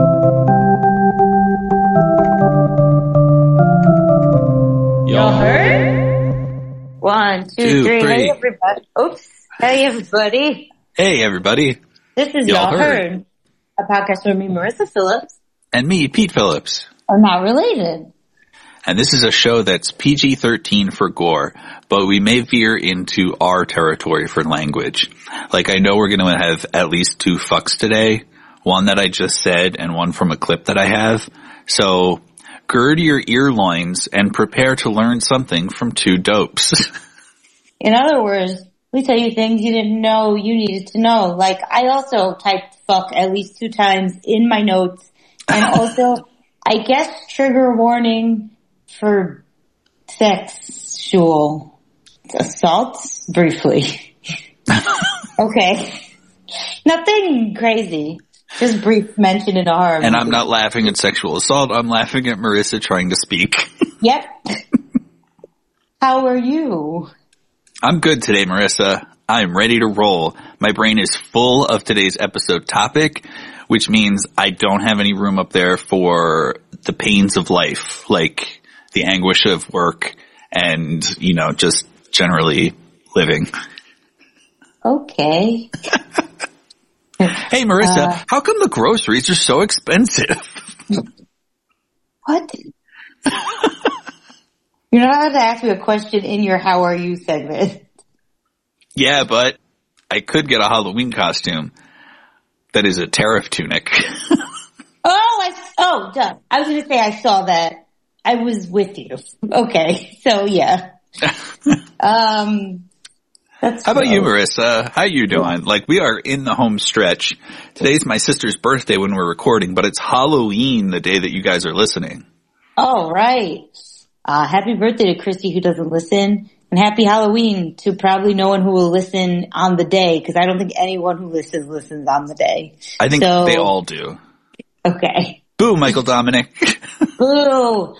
Y'all heard? 1, 2, 3. Hey, everybody. Oops. Hey, everybody. Hey, everybody. This is Y'all Heard, a podcast where me, Marissa Phillips, and me, Pete Phillips, are not related. And this is a show that's PG-13 for gore, but we may veer into R territory for language. Like, I know we're going to have at least 2 fucks today, one that I just said and one from a clip that I have. So gird your ear loins and prepare to learn something from 2 dopes. In other words, we tell you things you didn't know you needed to know. Like, I also typed fuck at least 2 times in my notes. And also, I guess trigger warning for sexual assaults, briefly. Okay. Nothing crazy. Just brief mention in our And I'm not laughing at sexual assault. I'm laughing at Marissa trying to speak. Yep. How are you? I'm good today, Marissa. I'm ready to roll. My brain is full of today's episode topic, which means I don't have any room up there for the pains of life, like the anguish of work and, you know, just generally living. Okay. Hey, Marissa, how come the groceries are so expensive? What? You're not allowed to ask me a question in your How Are You segment. Yeah, but I could get a Halloween costume that is a tariff tunic. Duh. I was going to say I saw that. I was with you. Okay, so yeah. How about you, Marissa? How you doing? Like, we are in the home stretch. Today's my sister's birthday when we're recording, but it's Halloween the day that you guys are listening. Oh, right. Happy birthday to Christy who doesn't listen, and happy Halloween to probably no one who will listen on the day, because I don't think anyone who listens on the day. I think they all do. Okay. Boo, Michael Dominic. Boo.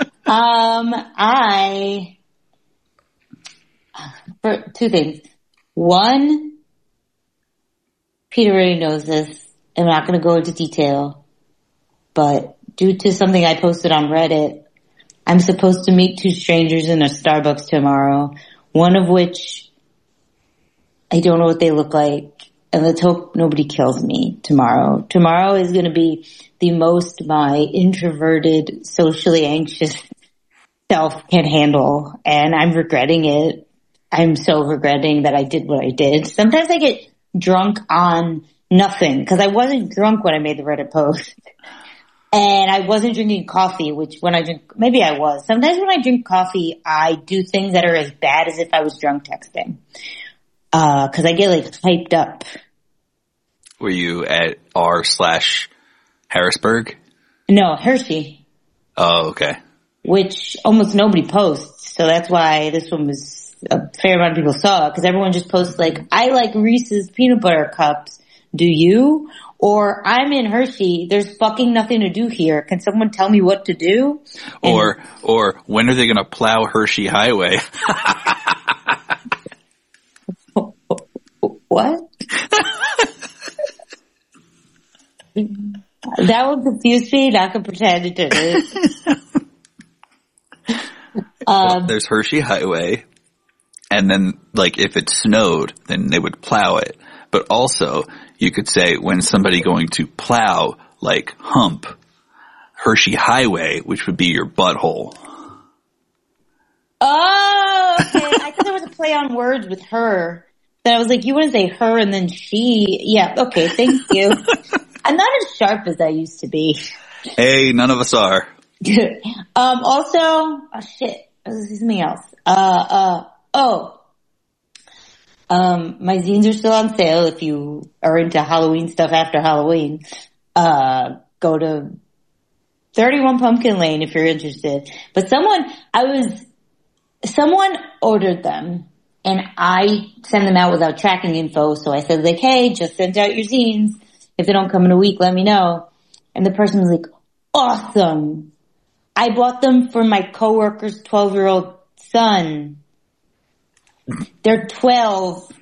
For 2 things. 1, Peter already knows this. I'm not going to go into detail, but due to something I posted on Reddit, I'm supposed to meet 2 strangers in a Starbucks tomorrow, one of which I don't know what they look like, and let's hope nobody kills me tomorrow. Tomorrow is going to be the most my introverted, socially anxious self can handle, and I'm regretting it. I'm so regretting that I did what I did. Sometimes I get drunk on nothing, because I wasn't drunk when I made the Reddit post. And I wasn't drinking coffee, which when I drink, maybe I was. Sometimes when I drink coffee, I do things that are as bad as if I was drunk texting. Cause I get like hyped up. Were you at r/Harrisburg? No, Hershey. Oh, okay. Which almost nobody posts. So that's why this one was, a fair amount of people saw it. Cause everyone just posts like, I like Reese's peanut butter cups. Do you? Or I'm in Hershey. There's fucking nothing to do here. Can someone tell me what to do? Or when are they going to plow Hershey Highway? What? That would confuse me. I could pretend it didn't. Well, there's Hershey Highway. And then, like, if it snowed, then they would plow it. But also, you could say when somebody going to plow, like, hump Hershey Highway, which would be your butthole. Oh, okay. I thought there was a play on words with her. Then I was like, you want to say her and then she. Yeah, okay, thank you. I'm not as sharp as I used to be. Hey, none of us are. Also, oh shit, this is something else. My zines are still on sale if you are into Halloween stuff after Halloween. Go to 31 Pumpkin Lane if you're interested. But someone ordered them and I send them out without tracking info. So I said like, hey, just send out your zines. If they don't come in a week, let me know. And the person was like, awesome. I bought them for my coworker's 12-year-old son. They're 12,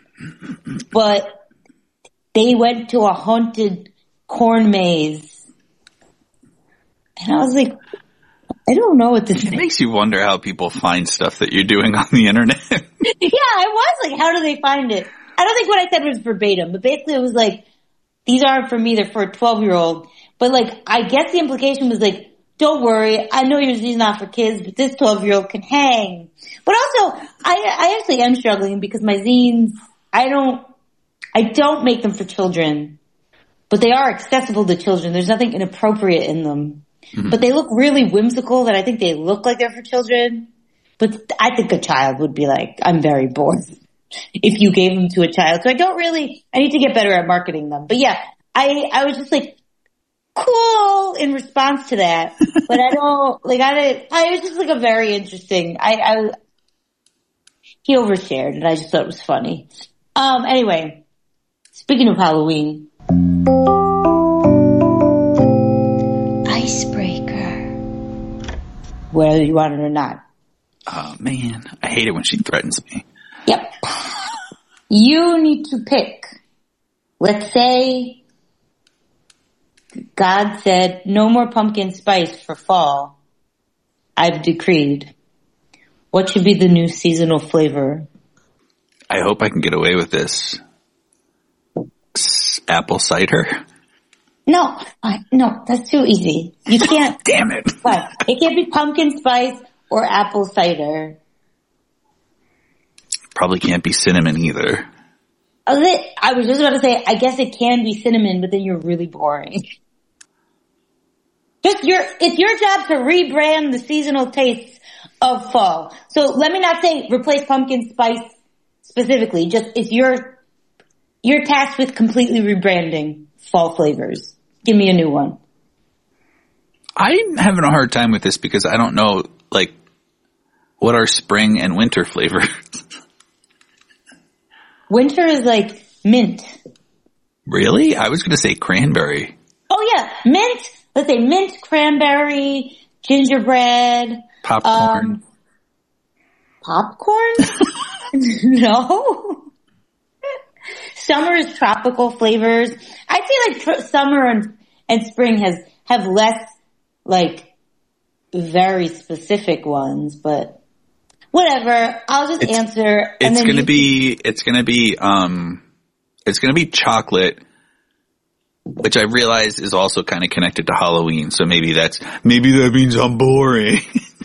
but they went to a haunted corn maze And I was like, I don't know what this It makes you wonder how people find stuff that you're doing on the internet. Yeah, I was like, how do they find it? I don't think what I said was verbatim, but basically it was like, these aren't for me, they're for a 12-year-old. But like, I guess the implication was like, don't worry, I know your zines not for kids, but this 12-year-old can hang. But also, I actually am struggling because my zines, I don't make them for children, but they are accessible to children. There's nothing inappropriate in them. Mm-hmm. But they look really whimsical that I think they look like they're for children. But I think a child would be like, I'm very bored if you gave them to a child. So I need to get better at marketing them. But yeah, I was just like, cool in response to that. But I was just like a very interesting, he overshared and I just thought it was funny. Anyway, speaking of Halloween. Whether you want it or not. Oh man, I hate it when she threatens me. Yep. You need to pick. Let's say God said no more pumpkin spice for fall. I've decreed. What should be the new seasonal flavor? I hope I can get away with this. Apple cider? No, that's too easy. You can't. Damn it. What? It can't be pumpkin spice or apple cider. Probably can't be cinnamon either. I was just about to say, I guess it can be cinnamon, but then you're really boring. It's your job to rebrand the seasonal tastes of fall. So let me not say replace pumpkin spice specifically. Just it's you're tasked with completely rebranding fall flavors. Give me a new one. I'm having a hard time with this because I don't know, like, what are spring and winter flavors? Winter is like mint. Really? I was going to say cranberry. Oh yeah, mint. Let's say mint, cranberry, gingerbread. Popcorn. Popcorn? No. Summer is tropical flavors. I'd say like summer and spring have less like very specific ones, but whatever. I'll just answer. It's gonna be chocolate, which I realize is also kind of connected to Halloween. So maybe that means I'm boring.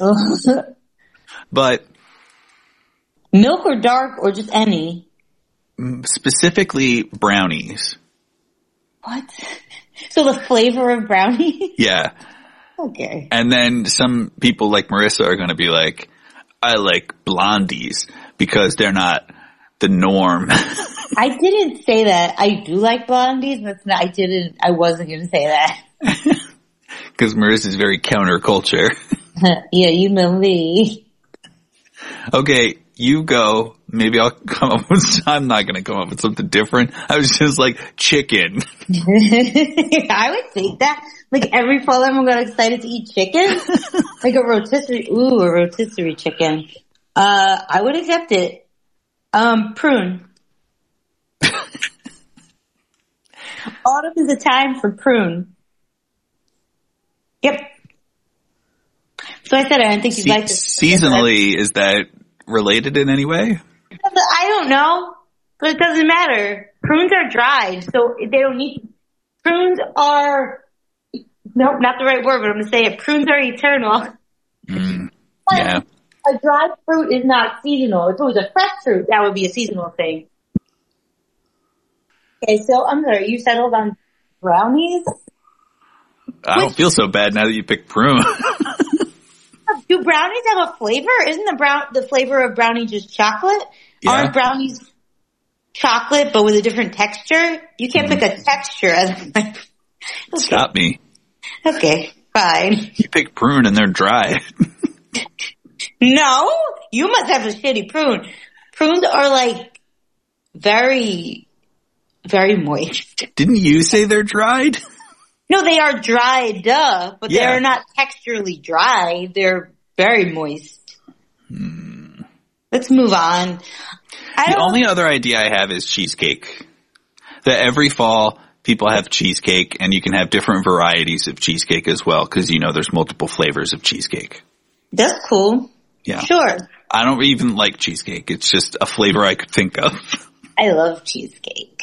But milk or dark or just any. Specifically brownies. What? So the flavor of brownie? Yeah. Okay. And then some people like Marissa are going to be like, I like blondies because they're not the norm. I didn't say that. I do like blondies, but I wasn't going to say that. Because Marissa's very counterculture. Yeah, you know me. Okay, you go. Maybe I'll come up with, I'm not going to come up with something different. I was just like, chicken. I would think that. Like every fall I'm got excited to eat chicken. Like a rotisserie chicken. I would accept it. Prune. Autumn is a time for prune. Yep. So I said I didn't think you'd like this. Seasonally, is that related in any way? I don't know, but it doesn't matter. Prunes are dried, so they don't need. Prunes are. Nope, not the right word, but I'm going to say it. Prunes are eternal. Yeah. A dried fruit is not seasonal. If it was a fresh fruit, that would be a seasonal thing. Okay, so I'm sorry, you settled on brownies? I don't feel so bad now that you picked prune. Do brownies have a flavor? Isn't the flavor of brownie just chocolate? Yeah. Aren't brownies chocolate but with a different texture? You can't pick a texture as a flavor. Okay. Stop me. Okay, fine. You pick prune and they're dry. No, you must have a shitty prune. Prunes are like very, very moist. Didn't you say they're dried? No, they are dried, but they're not texturally dry. They're very moist. Let's move on. The only other idea I have is cheesecake. That every fall, people have cheesecake, and you can have different varieties of cheesecake as well, because there's multiple flavors of cheesecake. That's cool. Yeah. Sure. I don't even like cheesecake. It's just a flavor I could think of. I love cheesecake.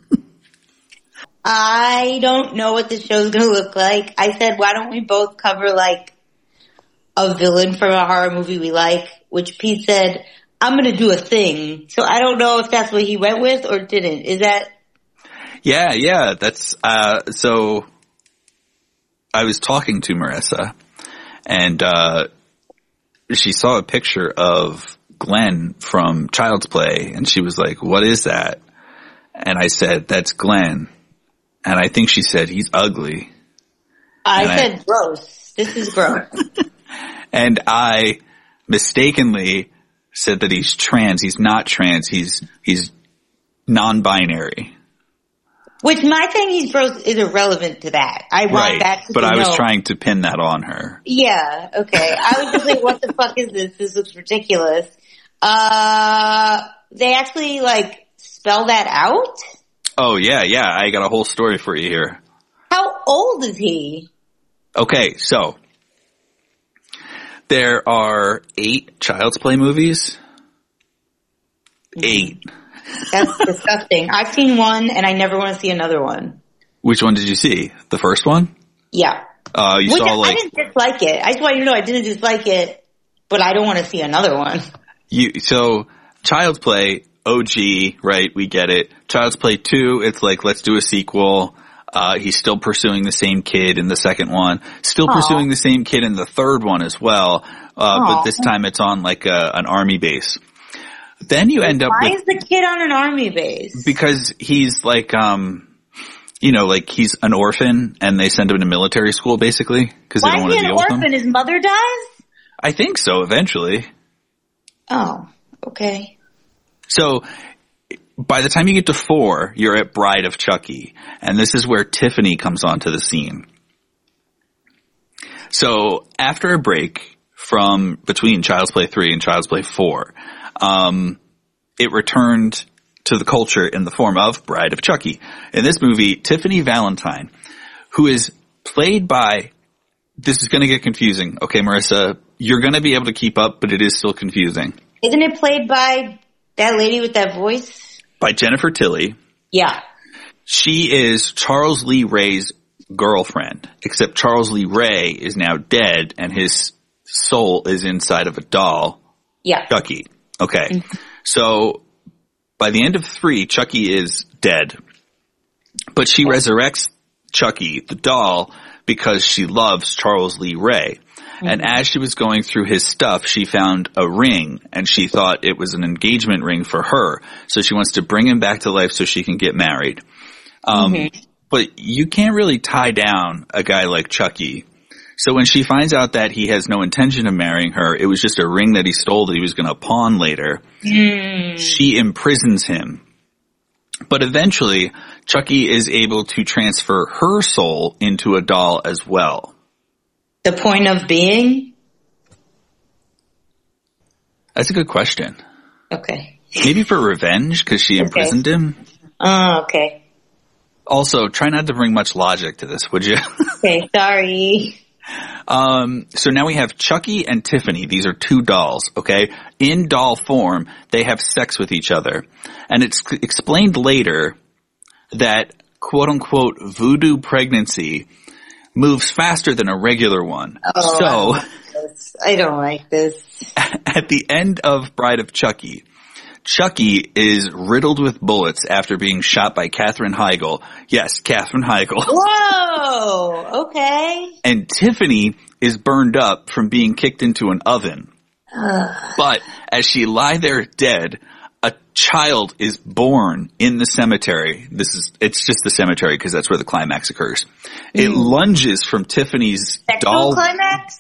I don't know what the show's going to look like. I said, why don't we both cover like a villain from a horror movie we like, which Pete said, I'm going to do a thing. So I don't know if that's what he went with or didn't. Is that? Yeah. That's, so I was talking to Marissa, and, she saw a picture of Glenn from Child's Play, and she was like, what is that? And I said, that's Glenn. And I think she said, he's ugly. I said, gross. This is gross. And I mistakenly said that he's trans. He's not trans. He's non-binary. Which my thing he's gross is irrelevant to that. I want that to but be I was known. trying to pin that on her. Yeah, okay. I was just like, what the fuck is this? This looks ridiculous. They actually like spell that out? Oh yeah. I got a whole story for you here. How old is he? Okay, so there are 8 Child's Play movies. 8. That's disgusting. I've seen one and I never want to see another one. Which one did you see? The first one? Yeah. You saw like... I didn't dislike it. I just want you to know I didn't dislike it, but I don't want to see another one. So, Child's Play, OG, right, we get it. Child's Play 2, it's like, let's do a sequel. He's still pursuing the same kid in the second one. Still pursuing the same kid in the third one as well. But this time it's on like an army base. Then you end up with... Why is the kid on an army base? Because he's like, like he's an orphan and they send him to military school basically because they don't want to deal with him. Why is he an orphan? His mother dies? I think so, eventually. Oh, okay. So, by the time you get to 4, you're at Bride of Chucky. And this is where Tiffany comes onto the scene. So, after a break from between Child's Play 3 and Child's Play 4, it returned to the culture in the form of Bride of Chucky. In this movie, Tiffany Valentine, who is played by, this is going to get confusing. Okay, Marissa, you're going to be able to keep up, but it is still confusing. Isn't it played by that lady with that voice? By Jennifer Tilly. Yeah. She is Charles Lee Ray's girlfriend, except Charles Lee Ray is now dead and his soul is inside of a doll. Yeah. Chucky. Okay. So by the end of 3, Chucky is dead. But she resurrects Chucky, the doll, because she loves Charles Lee Ray. Mm-hmm. And as she was going through his stuff, she found a ring, and she thought it was an engagement ring for her. So she wants to bring him back to life so she can get married. But you can't really tie down a guy like Chucky. So when she finds out that he has no intention of marrying her, it was just a ring that he stole that he was going to pawn later, she imprisons him. But eventually, Chucky is able to transfer her soul into a doll as well. The point of being? That's a good question. Okay. Maybe for revenge, because she imprisoned him? Oh, okay. Also, try not to bring much logic to this, would you? Okay, sorry. So now we have Chucky and Tiffany. These are 2 dolls, okay? In doll form, they have sex with each other. And it's explained later that quote-unquote voodoo pregnancy moves faster than a regular one. Oh, so I don't like this. At the end of Bride of Chucky, Chucky is riddled with bullets after being shot by Katherine Heigl. Yes, Katherine Heigl. Whoa, okay. And Tiffany is burned up from being kicked into an oven. But as she lie there dead, a child is born in the cemetery. It's just the cemetery because that's where the climax occurs. It lunges from Tiffany's doll. Climax?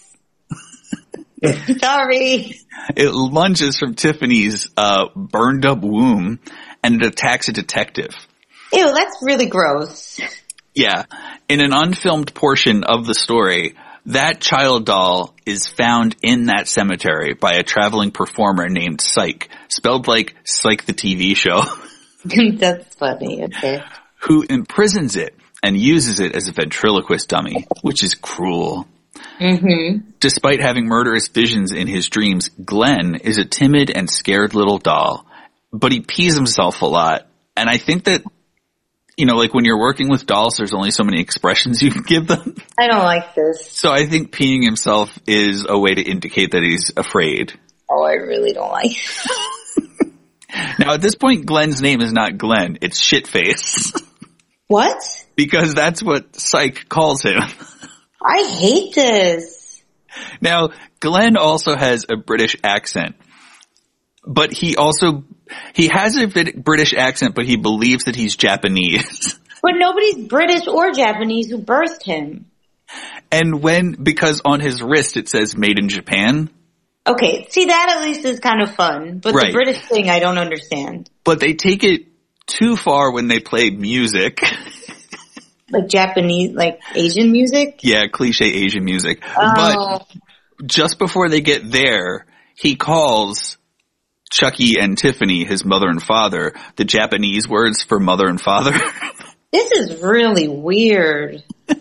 Sorry. It lunges from Tiffany's burned up womb and it attacks a detective. Ew, that's really gross. Yeah. In an unfilmed portion of the story, that child doll is found in that cemetery by a traveling performer named Psych, spelled like Psych the TV show. That's funny, okay. who imprisons it and uses it as a ventriloquist dummy, which is cruel. Mm-hmm. Despite having murderous visions in his dreams, Glenn is a timid and scared little doll, but he pees himself a lot. And I think that, like when you're working with dolls, there's only so many expressions you can give them. I don't like this. So I think peeing himself is a way to indicate that he's afraid. Oh, I really don't like it. Now, at this point, Glenn's name is not Glenn. It's Shitface. What? Because that's what Psych calls him. I hate this. Now, Glenn also has a British accent. But he has a British accent, but he believes that he's Japanese. But nobody's British or Japanese who birthed him. And because on his wrist it says made in Japan. Okay, see that at least is kind of fun. But Right. the British thing I don't understand. But they take it too far when they play music. Like Japanese, like Asian music? Yeah, cliche Asian music. Oh. But just before they get there, he calls Chucky and Tiffany, his mother and father, the Japanese words for mother and father. This is really weird.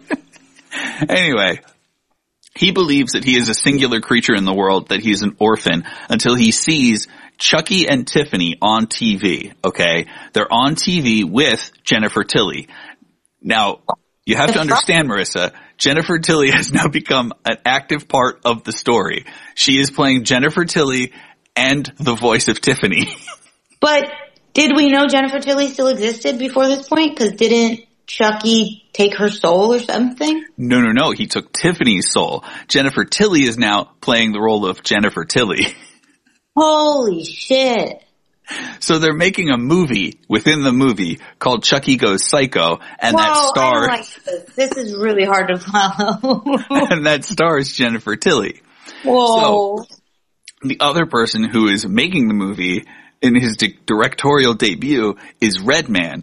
Anyway, he believes that he is a singular creature in the world, that he's an orphan, until he sees Chucky and Tiffany on TV, okay? They're on TV with Jennifer Tilly. Now, you have to understand, Marissa, Jennifer Tilly has now become an active part of the story. She is playing Jennifer Tilly and the voice of Tiffany. But did we know Jennifer Tilly still existed before this point? Because didn't Chucky take her soul or something? No. He took Tiffany's soul. Jennifer Tilly is now playing the role of Jennifer Tilly. Holy shit. So they're making a movie within the movie called Chucky Goes Psycho, and that I stars don't like this. This is really hard to follow. and that stars Jennifer Tilly. Whoa. So the other person who is making the movie in his directorial debut is Redman.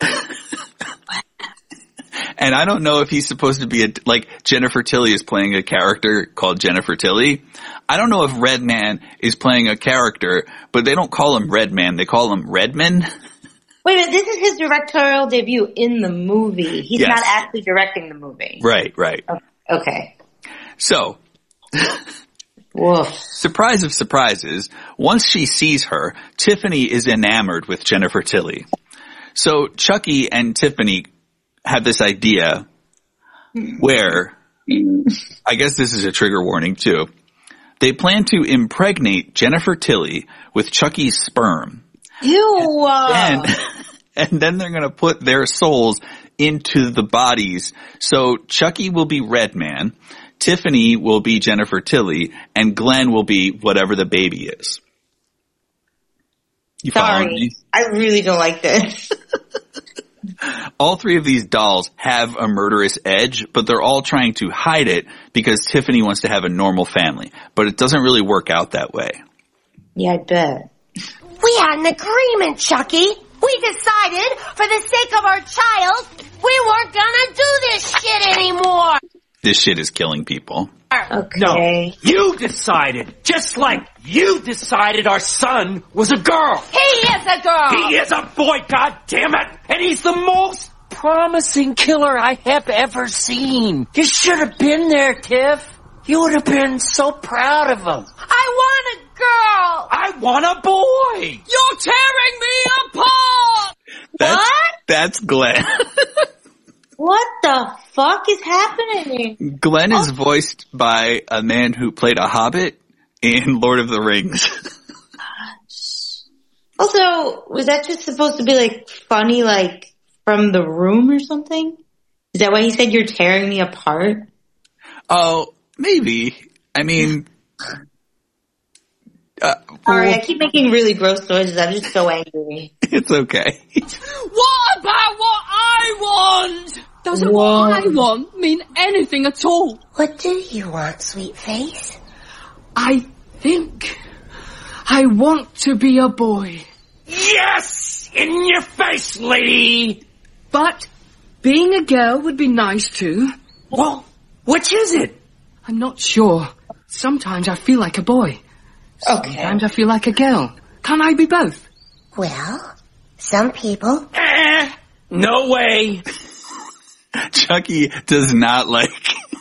And I don't know if he's supposed to be Jennifer Tilly is playing a character called Jennifer Tilly. I don't know if Redman is playing a character, but they don't call him Redman. They call him Redman. Wait a minute, this is his directorial debut in the movie. He's Yes. not actually directing the movie. Right. Okay. So, Woof. surprise of surprises, once she sees her, Tiffany is enamored with Jennifer Tilly. So Chucky and Tiffany have this idea where, I guess this is a trigger warning too, they plan to impregnate Jennifer Tilly with Chucky's sperm. Ew. And then they're going to put their souls into the bodies. So Chucky will be Redman, Tiffany will be Jennifer Tilly, and Glenn will be whatever the baby is. You following me? I really don't like this. All three of these dolls have a murderous edge, but they're all trying to hide it because Tiffany wants to have a normal family. But it doesn't really work out that way. Yeah, I bet. We had an agreement, Chucky. We decided, for the sake of our child, we weren't gonna do this shit anymore. This shit is killing people. Okay. No, you decided, just like you decided our son was a girl. He is a girl. He is a boy, goddammit, and he's the most promising killer I have ever seen. You should have been there, Tiff. You would have been so proud of him. I want a girl. I want a boy. You're tearing me apart. That's Glenn. What the fuck is happening? Glenn is voiced by a man who played a hobbit in Lord of the Rings. Also, was that just supposed to be like funny, like from The Room or something? Is that why he said you're tearing me apart? Oh, maybe. I mean, Sorry, I keep making really gross noises. I'm just so angry. it's okay. What about what I want? Doesn't Whoa. what I want mean anything at all? What do you want, sweet face? I think I want to be a boy. Yes! In your face, lady! But being a girl would be nice too. Well, which is it? I'm not sure. Sometimes I feel like a boy. Okay. Sometimes I feel like a girl. Can't I be both? Well, some people. No way. Chucky does not like.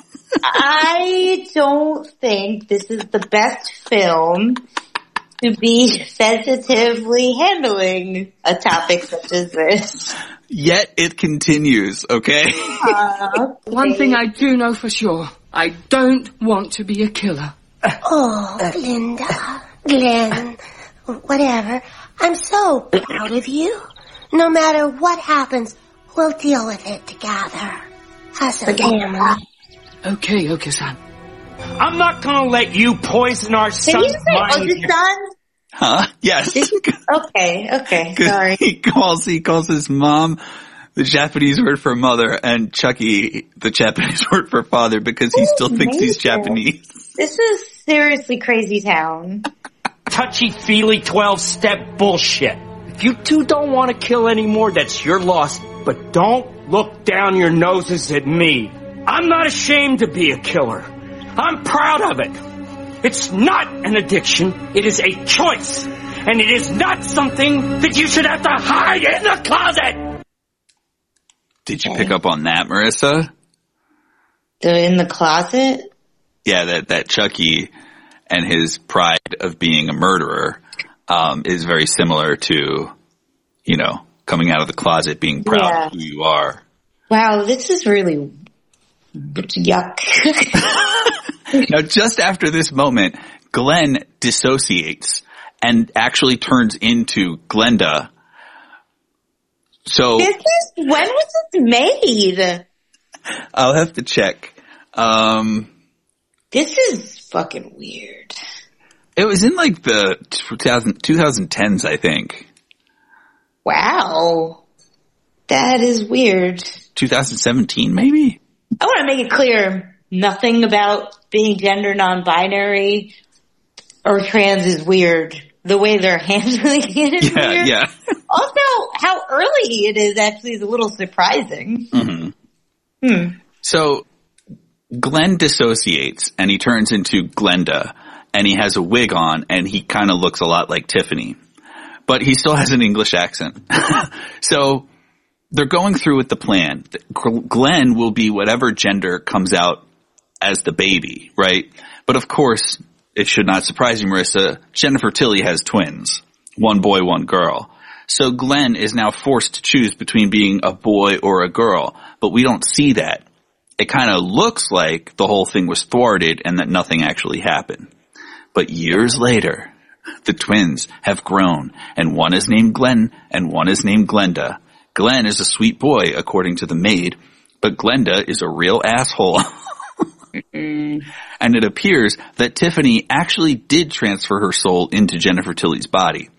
I don't think this is the best film to be sensitively handling a topic such as this. Yet it continues, okay? One thing I do know for sure. I don't want to be a killer. Oh, Linda, Glenn, whatever. I'm so proud of you. No matter what happens, we'll deal with it together. As a family. Okay, son. I'm not gonna let you poison our Did you son's say mind. son? Huh? Yes. Okay, sorry. He calls his mom the Japanese word for mother and Chucky the Japanese word for father because he still thinks he's Japanese. This is seriously crazy town. Touchy-feely 12-step bullshit. If you two don't want to kill anymore, that's your loss. But don't look down your noses at me. I'm not ashamed to be a killer. I'm proud of it. It's not an addiction. It is a choice. And it is not something that you should have to hide in the closet. Did you pick up on that, Marissa? They're in the closet? Yeah, that Chucky and his pride of being a murderer is very similar to, coming out of the closet, being proud of who you are. Wow, this is really yuck. Now, just after this moment, Glenn dissociates and actually turns into Glenda. So when was this made? I'll have to check. This is fucking weird. It was in like the 2010s, I think. Wow. That is weird. 2017, maybe? I want to make it clear, nothing about being gender non-binary or trans is weird. The way they're handling it is weird. Yeah. Also, how early it is actually is a little surprising. Mm-hmm. So, Glenn dissociates and he turns into Glenda and he has a wig on and he kind of looks a lot like Tiffany. But he still has an English accent. So, they're going through with the plan. Glenn will be whatever gender comes out as the baby, right? But of course, it should not surprise you, Marissa, Jennifer Tilly has twins. One boy, one girl. So Glenn is now forced to choose between being a boy or a girl. But we don't see that. It kind of looks like the whole thing was thwarted and that nothing actually happened. But years later, the twins have grown, and one is named Glenn and one is named Glenda. Glenn is a sweet boy, according to the maid, but Glenda is a real asshole. And it appears that Tiffany actually did transfer her soul into Jennifer Tilly's body.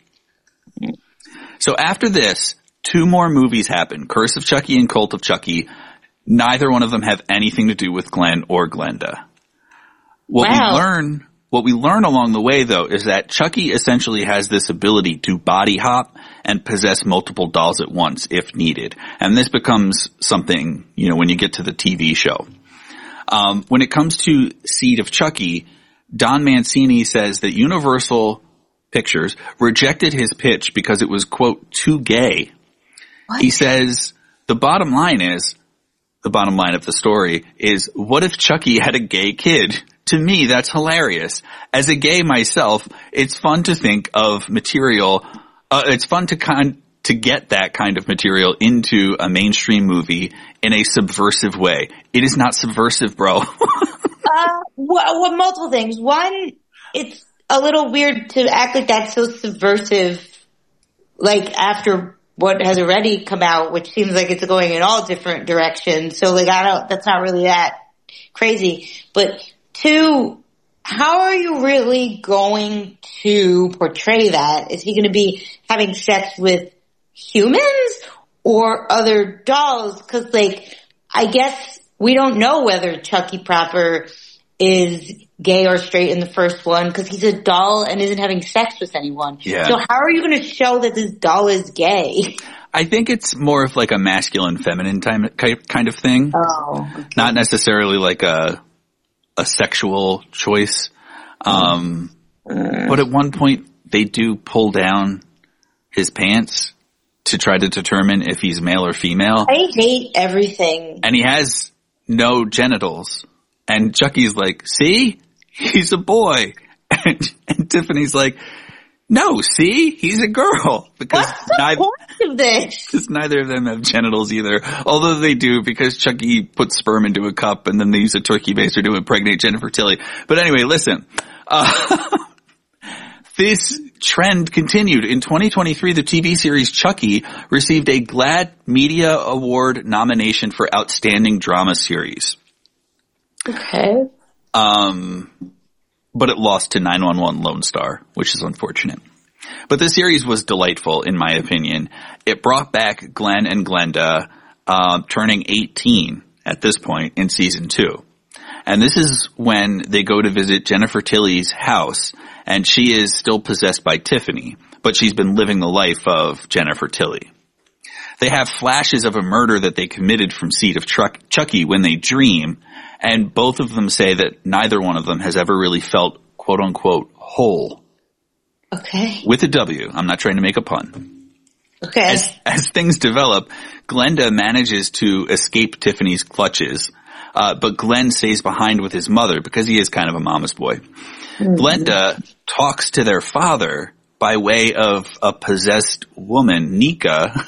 So after this, 2 more movies happen, Curse of Chucky and Cult of Chucky. Neither one of them have anything to do with Glenn or Glenda. What we learn along the way, though, is that Chucky essentially has this ability to body hop and possess multiple dolls at once if needed. And this becomes something, when you get to the TV show. When it comes to Seed of Chucky, Don Mancini says that Universal Pictures rejected his pitch because it was, quote, too gay. What? He says the bottom line of the story is, what if Chucky had a gay kid? To me, that's hilarious. As a gay myself, it's fun to think of material. It's fun to get that kind of material into a mainstream movie in a subversive way. It is not subversive, bro. Well, multiple things. One, it's a little weird to act like that's so subversive, like after what has already come out, which seems like it's going in all different directions. So that's not really that crazy. But 2, how are you really going to portray that? Is he going to be having sex with humans or other dolls? Cause I guess we don't know whether Chucky proper is gay or straight in the first one because he's a doll and isn't having sex with anyone. Yeah. So how are you going to show that this doll is gay? I think it's more of like a masculine feminine kind of thing. Oh, okay. Not necessarily like a sexual choice. But at one point they do pull down his pants to try to determine if he's male or female. I hate everything. And he has no genitals. And Chucky's like, see? He's a boy. And Tiffany's like, no, see? He's a girl. Because What's the point of this? Because neither of them have genitals either. Although they do, because Chucky puts sperm into a cup and then they use a turkey baster to impregnate Jennifer Tilly. But anyway, listen. This trend continued. In 2023, the TV series Chucky received a GLAAD Media Award nomination for Outstanding Drama Series. Okay. But it lost to 911 Lone Star, which is unfortunate. But the series was delightful, in my opinion. It brought back Glenn and Glenda, turning 18 at this point in season 2. And this is when they go to visit Jennifer Tilly's house, and she is still possessed by Tiffany, but she's been living the life of Jennifer Tilly. They have flashes of a murder that they committed from Seed of Chucky when they dream, and both of them say that neither one of them has ever really felt, quote unquote, whole. Okay. With a W. I'm not trying to make a pun. Okay. As things develop, Glenda manages to escape Tiffany's clutches, but Glenn stays behind with his mother because he is kind of a mama's boy. Mm-hmm. Glenda talks to their father by way of a possessed woman, Nika,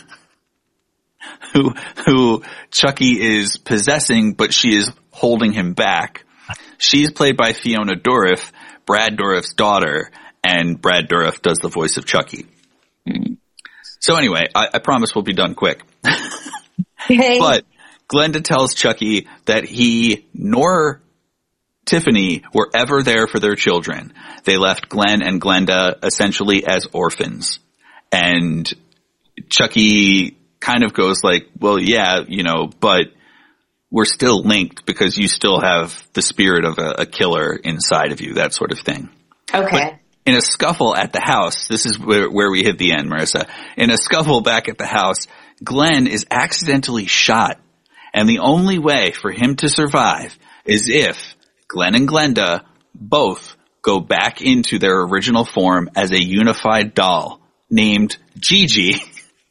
who Chucky is possessing, but she is holding him back. She's played by Fiona Dourif, Brad Dourif's daughter, and Brad Dourif does the voice of Chucky. Mm-hmm. So anyway, I promise we'll be done quick. Okay. But Glenda tells Chucky that he nor Tiffany were ever there for their children. They left Glenn and Glenda essentially as orphans. And Chucky kind of goes like, well, yeah, but we're still linked because you still have the spirit of a killer inside of you, that sort of thing. Okay. But in a scuffle at the house, this is where we hit the end, Marissa. In a scuffle back at the house, Glenn is accidentally shot. And the only way for him to survive is if Glenn and Glenda both go back into their original form as a unified doll named Gigi,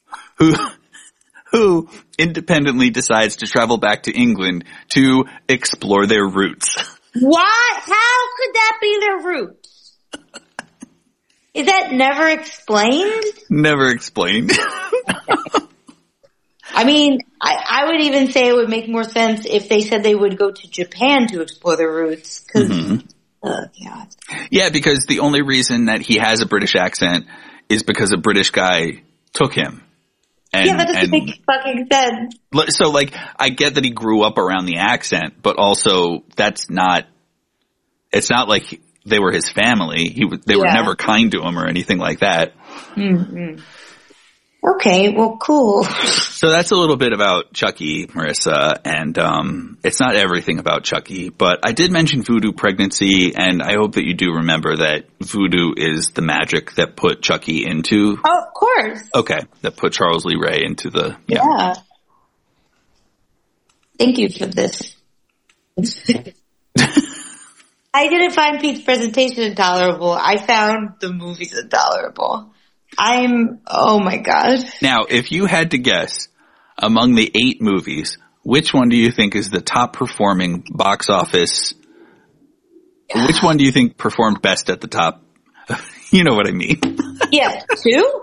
who independently decides to travel back to England to explore their roots. What? How could that be their roots? Is that never explained? Never explained. I mean, I would even say it would make more sense if they said they would go to Japan to explore their roots. Oh, God. Yeah, because the only reason that he has a British accent is because a British guy took him. And, yeah, that doesn't make fucking sense. So, I get that he grew up around the accent, but also it's not like they were his family. They were never kind to him or anything like that. Mm-hmm. Okay, well, cool. So that's a little bit about Chucky, Marissa, and it's not everything about Chucky, but I did mention voodoo pregnancy, and I hope that you do remember that voodoo is the magic that put Chucky into... Oh, of course. Okay, that put Charles Lee Ray into the... Yeah. Thank you for this. I didn't find Pete's presentation intolerable. I found the movies intolerable. Oh my God. Now, if you had to guess, among the 8 movies, which one do you think is the top performing box office? Which one do you think performed best at the top? You know what I mean. Yeah, 2?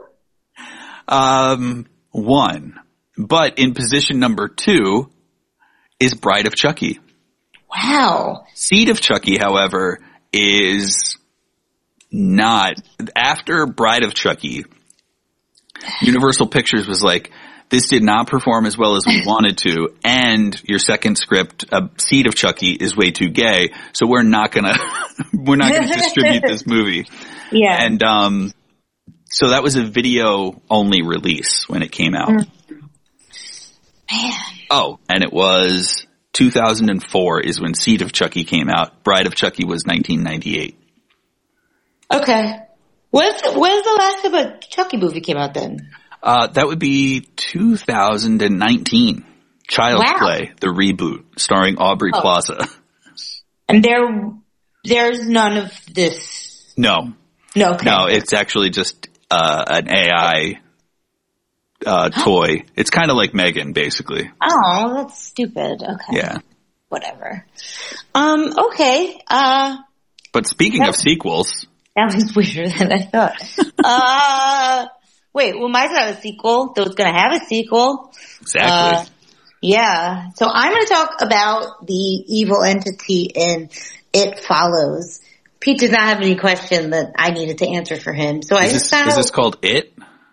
1. But in position number 2 is Bride of Chucky. Wow. Seed of Chucky, however, is not. After Bride of Chucky, Universal Pictures was like, this did not perform as well as we wanted to, and your second script, Seed of Chucky, is way too gay, so we're not gonna distribute this movie. Yeah. And so that was a video only release when it came out. Man. Oh, and it was 2004 is when Seed of Chucky came out. Bride of Chucky was 1998. Okay. When's the last time a Chucky movie came out then? That would be 2019. Child's Play, the reboot, starring Aubrey Plaza. And there's none of this. No. No, okay. No, it's actually just an AI toy. It's kind of like Megan, basically. Oh, that's stupid. Okay. Yeah. Whatever. Okay. But speaking of sequels, That was weirder than I thought. Wait, well, mine's not a sequel, though it's going to have a sequel. exactly. Yeah. So I'm going to talk about the evil entity in It Follows. Pete does not have any question that I needed to answer for him. So Is this called It?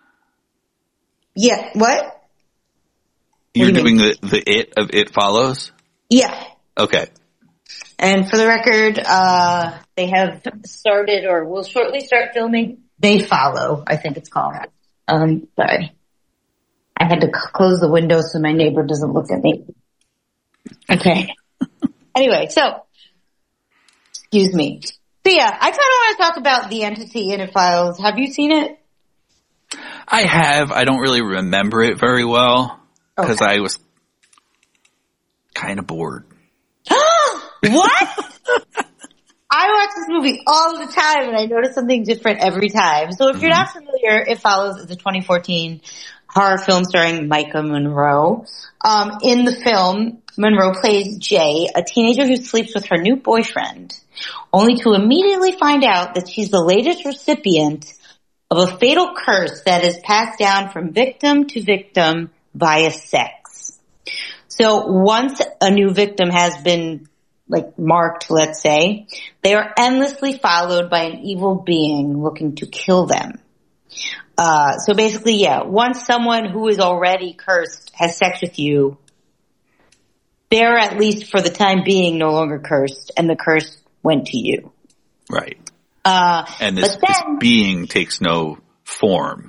Yeah. What? You're do you doing the It of It Follows? Yeah. Okay. And for the record, they have started or will shortly start filming They Follow, I think it's called. Sorry. I had to close the window so my neighbor doesn't look at me. Okay. Anyway, so, excuse me. So yeah, I kind of want to talk about the entity in It Follows. Have you seen it? I have. I don't really remember it very well because I was kind of bored. What? I watch this movie all the time and I notice something different every time. So if you're not familiar, It Follows is a 2014 horror film starring Micah Monroe. In the film, Monroe plays Jay, a teenager who sleeps with her new boyfriend, only to immediately find out that she's the latest recipient of a fatal curse that is passed down from victim to victim via sex. So once a new victim has been marked, let's say, they are endlessly followed by an evil being looking to kill them. So basically, yeah, once someone who is already cursed has sex with you, they're at least for the time being no longer cursed, and the curse went to you. Right. And this being takes no form.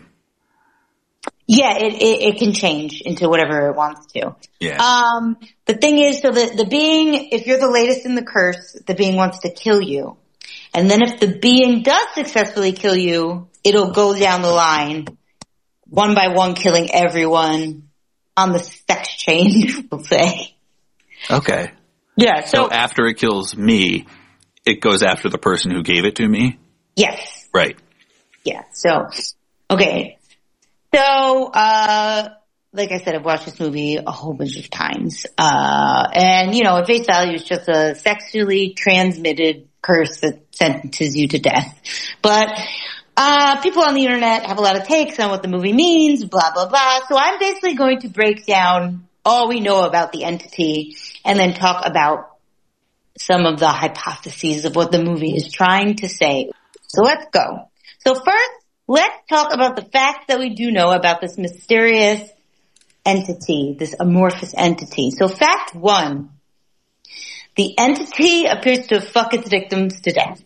Yeah, it can change into whatever it wants to. Yeah. The thing is, so the being, if you're the latest in the curse, the being wants to kill you. And then if the being does successfully kill you, it'll go down the line, one by one, killing everyone on the sex chain, we'll say. Okay. Yeah, so after it kills me, it goes after the person who gave it to me? Yes. Right. Yeah, so, okay. So, like I said, I've watched this movie a whole bunch of times. And, at face value, it's just a sexually transmitted curse that sentences you to death. But, people on the internet have a lot of takes on what the movie means, blah, blah, blah. So I'm basically going to break down all we know about the entity and then talk about some of the hypotheses of what the movie is trying to say. So let's go. So first, let's talk about the facts that we do know about this mysterious entity, this amorphous entity. So fact 1, the entity appears to fuck its victims to death.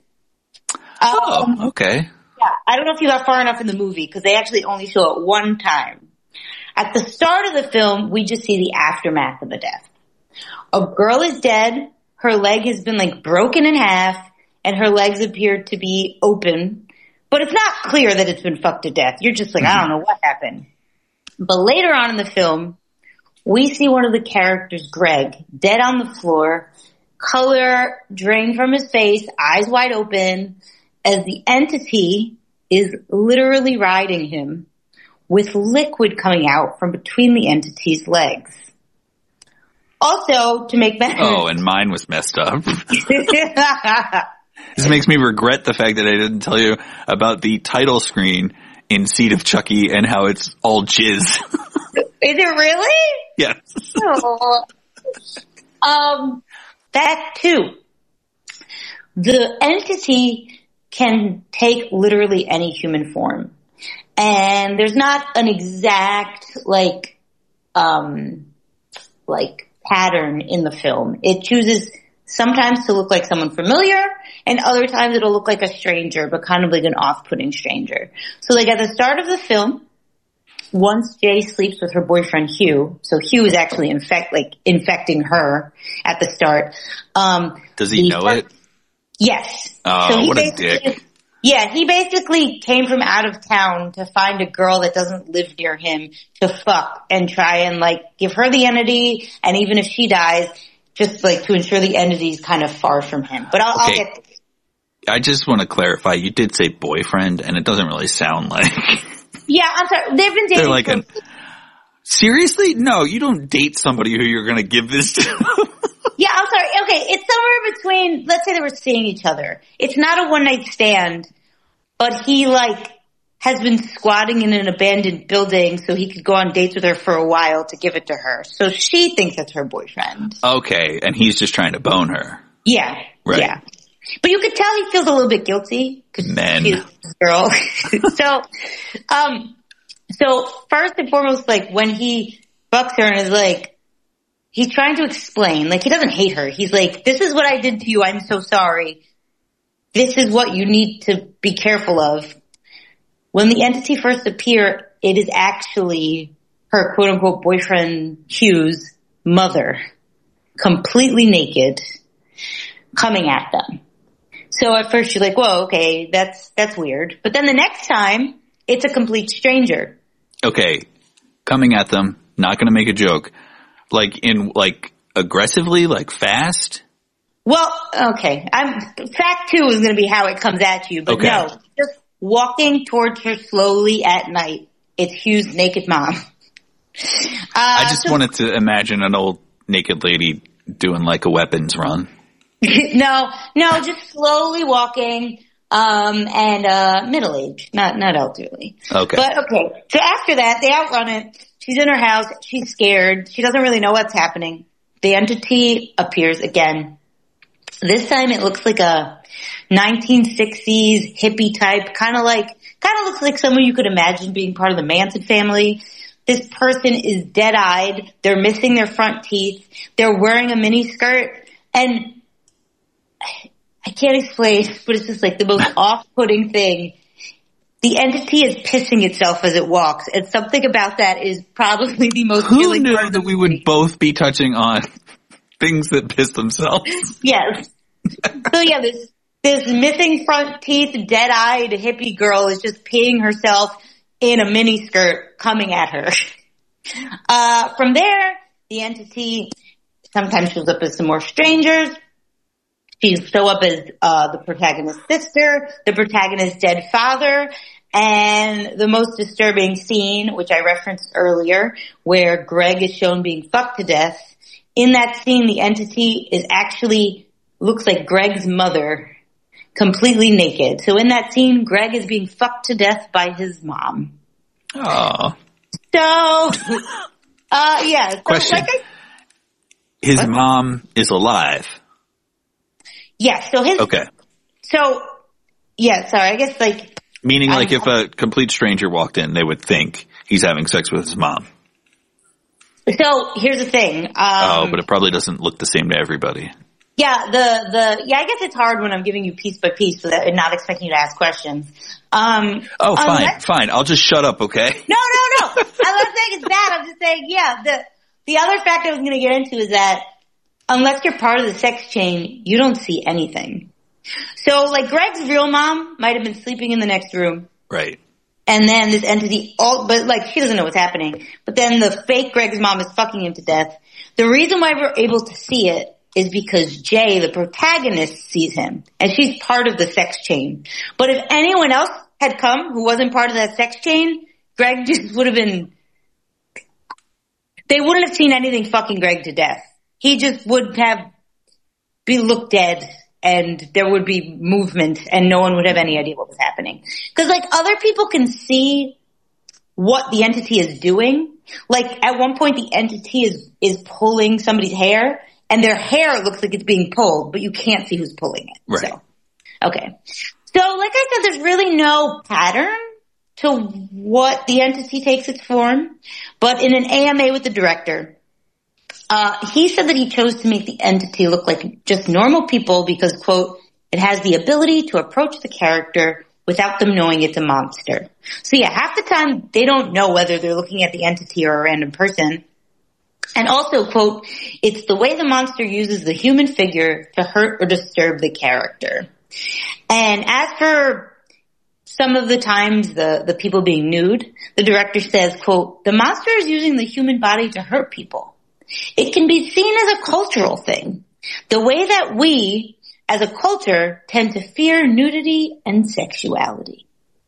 Okay. Yeah, I don't know if you got far enough in the movie because they actually only show it one time. At the start of the film, we just see the aftermath of a death. A girl is dead, her leg has been broken in half, and her legs appear to be open. But it's not clear that it's been fucked to death. You're just I don't know what happened. But later on in the film, we see one of the characters, Greg, dead on the floor, color drained from his face, eyes wide open, as the entity is literally riding him with liquid coming out from between the entity's legs. Also, to make matters... Oh, and mine was messed up. This makes me regret the fact that I didn't tell you about the title screen in Seed of Chucky and how it's all jizz. Is it really? Yes. Fact 2. The entity can take literally any human form. And there's not an exact, pattern in the film. It chooses sometimes to look like someone familiar, and other times it'll look like a stranger, but kind of like an off-putting stranger. So at the start of the film, once Jay sleeps with her boyfriend Hugh, so Hugh is actually infecting her at the start. Does he know it? Yes. Oh, so what a dick. Yeah, he basically came from out of town to find a girl that doesn't live near him to fuck and try and give her the entity, and even if she dies, just to ensure the entity's kind of far from him. But I'll get... I just want to clarify, you did say boyfriend, and it doesn't really sound like... Yeah, I'm sorry. They've been dating Seriously? No, you don't date somebody who you're going to give this to. Yeah, I'm sorry. Okay, it's somewhere between, let's say they were seeing each other. It's not a one-night stand, but he, has been squatting in an abandoned building so he could go on dates with her for a while to give it to her. So she thinks it's her boyfriend. Okay, and he's just trying to bone her. Yeah. Right. Yeah. But you could tell he feels a little bit guilty. Men. She's a girl. So first and foremost, when he fucks her and is he's trying to explain, he doesn't hate her. He's like, this is what I did to you. I'm so sorry. This is what you need to be careful of. When the entity first appear, it is actually her quote unquote boyfriend Hugh's mother, completely naked, coming at them. So at first you're like, whoa, okay, that's weird. But then the next time, it's a complete stranger. Okay, coming at them, not going to make a joke. Aggressively, fast? Well, okay. Fact 2 is going to be how it comes at you, but okay. No, just walking towards her slowly at night. It's Hugh's naked mom. I just wanted to imagine an old naked lady doing a weapons run. No, just slowly walking, and middle-aged, not elderly. Okay. But okay, so after that, they outrun it. She's in her house. She's scared. She doesn't really know what's happening. The entity appears again. This time it looks like a 1960s hippie type, kind of looks like someone you could imagine being part of the Manson family. This person is dead-eyed. They're missing their front teeth. They're wearing a miniskirt, and I can't explain, but it's just the most off-putting thing. The entity is pissing itself as it walks, and something about that is probably the most Who healing knew part of the that we movie. would both be touching on things that piss themselves? Yes. So yeah, this missing front teeth, dead-eyed hippie girl is just peeing herself in a miniskirt coming at her. From there, the entity sometimes shows up as some more strangers. She show up as the protagonist's sister, the protagonist's dead father, and the most disturbing scene, which I referenced earlier, where Greg is shown being fucked to death. In that scene, the entity is actually looks like Greg's mother, completely naked. So in that scene, Greg is being fucked to death by his mom. Oh. So, yeah. So, Question. His mom is alive. Yeah, so Okay. So, yeah, sorry, I guess Meaning if a complete stranger walked in, they would think he's having sex with his mom. So, here's the thing. But it probably doesn't look the same to everybody. Yeah, I guess it's hard when I'm giving you piece by piece and not expecting you to ask questions. Fine. I'll just shut up, okay? No. I'm not saying it's bad. I'm just saying, yeah, the other fact I was going to get into is that unless you're part of the sex chain, you don't see anything. So, Greg's real mom might have been sleeping in the next room. Right. And then this entity, she doesn't know what's happening. But then the fake Greg's mom is fucking him to death. The reason why we're able to see it is because Jay, the protagonist, sees him. And she's part of the sex chain. But if anyone else had come who wasn't part of that sex chain, Greg just would have been, they wouldn't have seen anything fucking Greg to death. He just would be looked dead, and there would be movement, and no one would have any idea what was happening. Because other people can see what the entity is doing. At one point, the entity is pulling somebody's hair, and their hair looks like it's being pulled, but you can't see who's pulling it. Right. So, okay. So, like I said, there's really no pattern to what the entity takes its form. But in an AMA with the director, he said that he chose to make the entity look like just normal people because, quote, it has the ability to approach the character without them knowing it's a monster. So yeah, half the time they don't know whether they're looking at the entity or a random person. And also, quote, it's the way the monster uses the human figure to hurt or disturb the character. And as for some of the times the people being nude, the director says, quote, the monster is using the human body to hurt people. It can be seen as a cultural thing. The way that we, as a culture, tend to fear nudity and sexuality.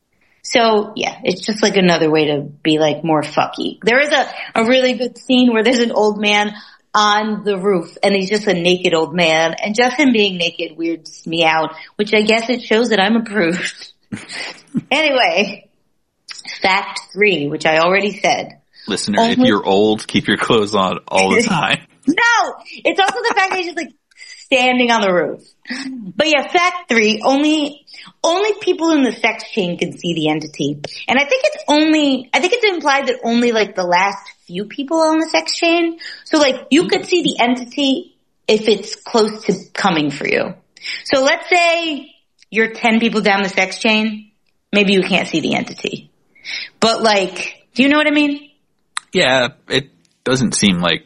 So yeah, it's just like another way to be like more fucky. There is a really good scene where there's an old man on the roof and he's just a naked old man, and just him being naked weirds me out, which I guess it shows that I'm approved. Anyway, fact 3, which I already said. Listener, if you're old, keep your clothes on all the time. No! It's also the fact that he's just like standing on the roof. But yeah, fact 3, only people in the sex chain can see the entity. And I think it's implied that only like the last few people on the sex chain. So like you could see the entity if it's close to coming for you. So let's say you're 10 people down the sex chain, maybe you can't see the entity. But like, do you know what I mean? Yeah, it doesn't seem like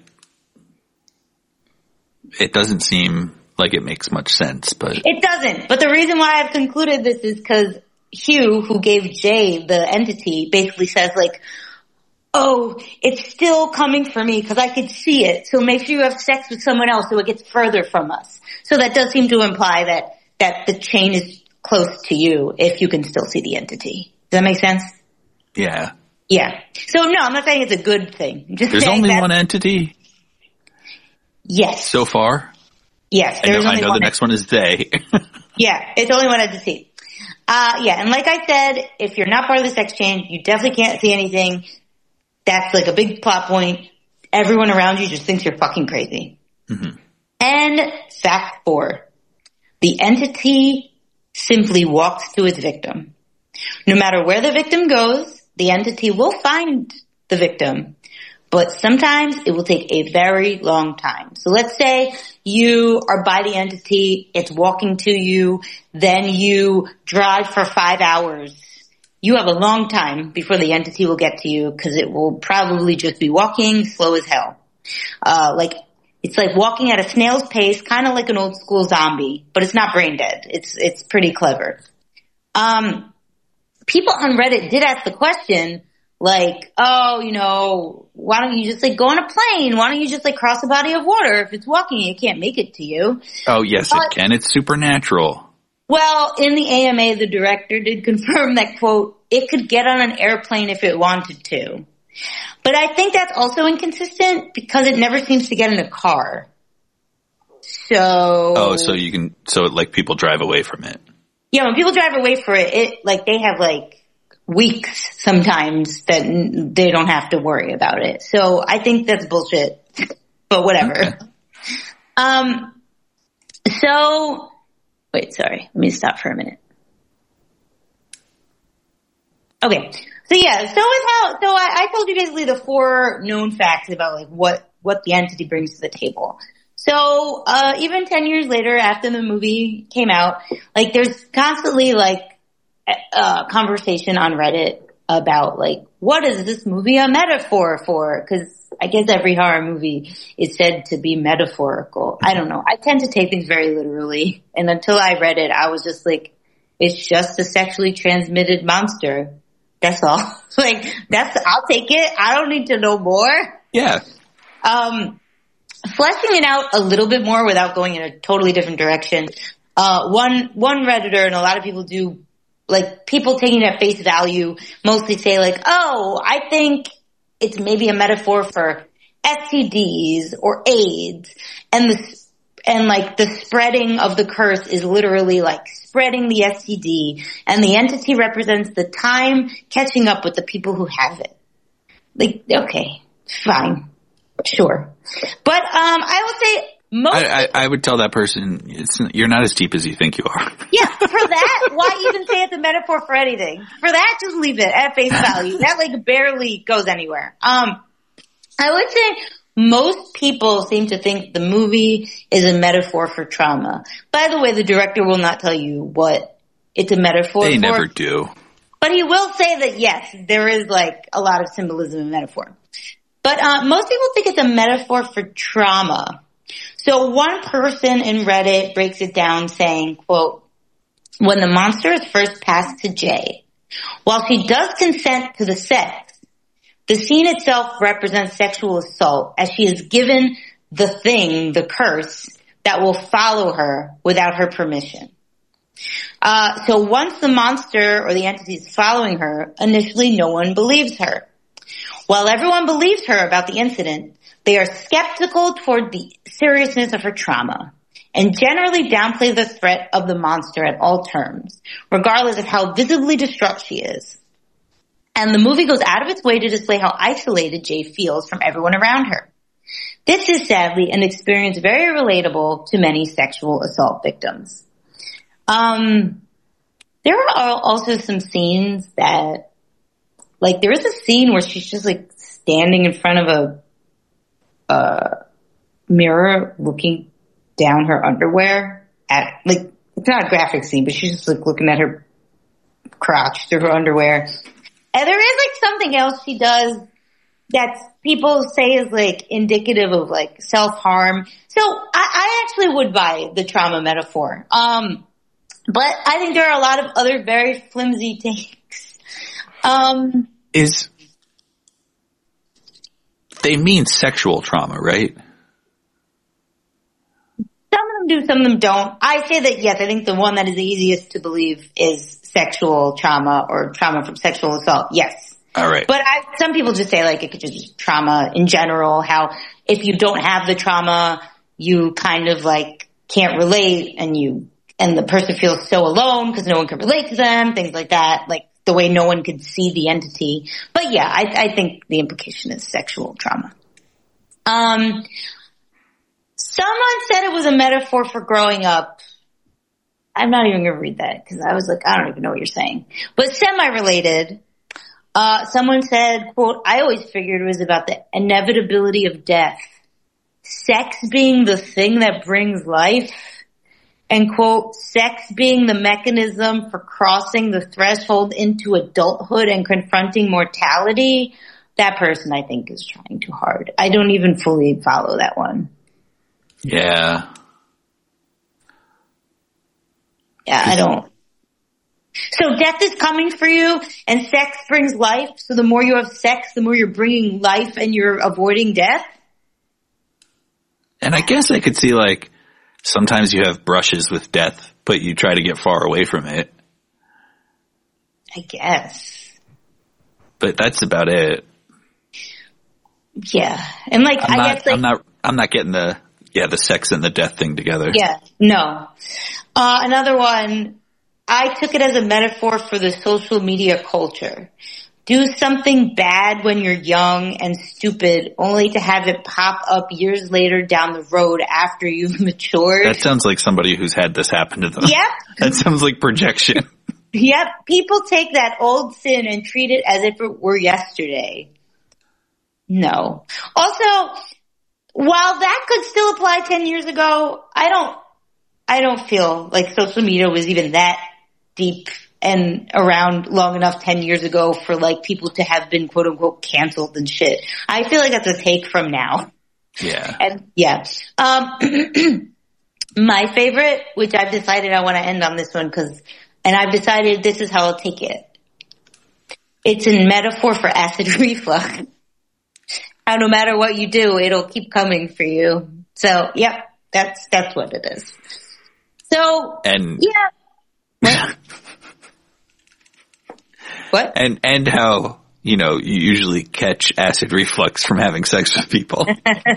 it makes much sense, but it doesn't. But the reason why I've concluded this is because Hugh, who gave Jay the entity, basically says like, oh, it's still coming for me because I could see it. So make sure you have sex with someone else so it gets further from us. So that does seem to imply that the chain is close to you if you can still see the entity. Does that make sense? Yeah. Yeah. So no, I'm not saying it's a good thing. There's only one entity? Yes. So far? Yes. I know the next one is they. Yeah, it's only one entity. Yeah, and like I said, if you're not part of the sex chain, you definitely can't see anything. That's like a big plot point. Everyone around you just thinks you're fucking crazy. Mm-hmm. And fact 4. The entity simply walks to its victim. No matter where the victim goes, the entity will find the victim. But sometimes it will take a very long time. So let's say you are by the entity, it's walking to you, then you drive for 5 hours. You have a long time before the entity will get to you because it will probably just be walking slow as hell. It's like walking at a snail's pace, kind of like an old school zombie, but it's not brain dead. It's pretty clever. People on Reddit did ask the question, like, oh, why don't you just like go on a plane? Why don't you just like cross a body of water? If it's walking, it can't make it to you. Oh, yes, it can. It's supernatural. Well, in the AMA, the director did confirm that, quote, it could get on an airplane if it wanted to. But I think that's also inconsistent because it never seems to get in a car. So. Oh, so like people drive away from it. Yeah, when people drive away from it, they have like weeks sometimes that they don't have to worry about it. So I think that's bullshit, but whatever. Okay. Wait, sorry. Let me stop for a minute. Okay. So yeah, I told you basically the 4 known facts about like what the entity brings to the table. So, even 10 years later after the movie came out, like there's constantly like conversation on Reddit about like, what is this movie a metaphor for? Cause I guess every horror movie is said to be metaphorical. I don't know. I tend to take things very literally. And until I read it, I was just like, it's just a sexually transmitted monster. That's all. I'll take it. I don't need to know more. Yeah. Fleshing it out a little bit more without going in a totally different direction. One Redditor and a lot of people do, like people taking it at face value mostly say like, oh, I think it's maybe a metaphor for STDs or AIDS, and the spreading of the curse is literally like spreading the STD, and the entity represents the time catching up with the people who have it. Like, okay, fine, sure, but I would say I would tell that person you're not as deep as you think you are. Yeah, for that, why even say it's a metaphor for anything? For that, just leave it at face value. That like barely goes anywhere. I would say most people seem to think the movie is a metaphor for trauma. By the way, the director will not tell you what it's a metaphor for. They never do. But he will say that yes, there is like a lot of symbolism in metaphor. But most people think it's a metaphor for trauma. So one person in Reddit breaks it down saying, quote, when the monster is first passed to Jay, while she does consent to the sex, the scene itself represents sexual assault as she is given the curse, that will follow her without her permission. So once the monster or the entity is following her, initially no one believes her. While everyone believes her about the incident, they are skeptical toward the seriousness of her trauma and generally downplay the threat of the monster at all terms, regardless of how visibly distraught she is. And the movie goes out of its way to display how isolated Jay feels from everyone around her. This is sadly an experience very relatable to many sexual assault victims. There are also some scenes that, like, there is a scene where she's just like standing in front of a mirror looking down her underwear at, like, it's not a graphic scene, but she's just like looking at her crotch through her underwear. And there is like something else she does that people say is like indicative of like self-harm. So I actually would buy the trauma metaphor. But I think there are a lot of other very flimsy takes. They mean sexual trauma, right? Some of them do, some of them don't. I say that, yes, I think the one that is the easiest to believe is sexual trauma or trauma from sexual assault. Yes. All right. But some people just say like it could just be trauma in general, how if you don't have the trauma, you kind of like can't relate and the person feels so alone because no one can relate to them, things like that, like the way no one could see the entity. But yeah, I think the implication is sexual trauma. Someone said it was a metaphor for growing up. I'm not even going to read that because I was like, I don't even know what you're saying. But semi-related, someone said, quote, I always figured it was about the inevitability of death. Sex being the thing that brings life. And quote, sex being the mechanism for crossing the threshold into adulthood and confronting mortality. That person, I think, is trying too hard. I don't even fully follow that one. Yeah. Yeah, I don't. So death is coming for you and sex brings life. So the more you have sex, the more you're bringing life and you're avoiding death. And I guess I could see like sometimes you have brushes with death, but you try to get far away from it. I guess. But that's about it. Yeah. And like, I'm not getting the sex and the death thing together. Yeah. No. Another one, I took it as a metaphor for the social media culture. Do something bad when you're young and stupid, only to have it pop up years later down the road after you've matured. That sounds like somebody who's had this happen to them. Yep. That sounds like projection. Yep. People take that old sin and treat it as if it were yesterday. No. Also, while that could still apply 10 years ago, I don't feel like social media was even that deep and around long enough 10 years ago for like people to have been quote unquote canceled and shit. I feel like that's a take from now. Yeah. And yeah. My favorite, which I've decided I want to end on this one and I've decided this is how I'll take it. It's a metaphor for acid reflux. How no matter what you do, it'll keep coming for you. So, yep, that's what it is. So, yeah. What? And how, you usually catch acid reflux from having sex with people.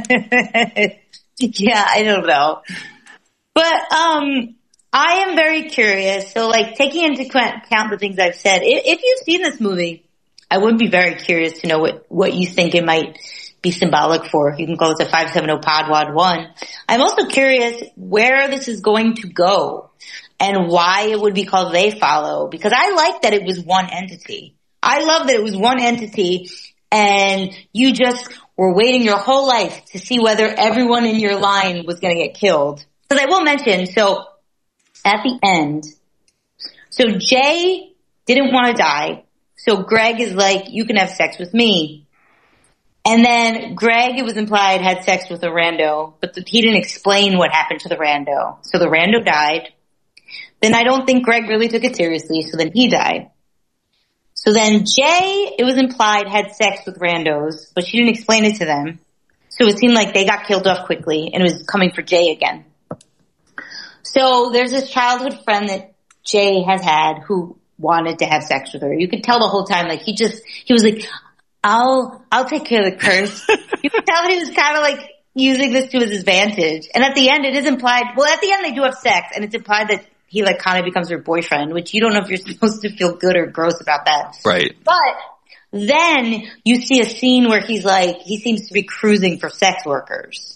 Yeah, I don't know. But, I am very curious. So like taking into account the things I've said, if you've seen this movie, I would be very curious to know what you think it might be symbolic for. You can call it the 570-PODWAD1. I'm also curious where this is going to go and why it would be called They Follow, because I like that it was one entity. I love that it was one entity and you just were waiting your whole life to see whether everyone in your line was going to get killed. Because I will mention, so at the end, so Jay didn't want to die. So Greg is like, you can have sex with me. And then Greg, it was implied, had sex with a rando, but he didn't explain what happened to the rando. So the rando died. Then I don't think Greg really took it seriously, so then he died. So then Jay, it was implied, had sex with randos, but she didn't explain it to them. So it seemed like they got killed off quickly, and it was coming for Jay again. So there's this childhood friend that Jay has had who wanted to have sex with her. You could tell the whole time, like, he was like, I'll take care of the curse. You could tell that he was kind of like using this to his advantage. And at the end, it is implied, well, at the end they do have sex, and it's implied that he like kind of becomes her boyfriend, which you don't know if you're supposed to feel good or gross about that. Right. But then you see a scene where he's like, he seems to be cruising for sex workers.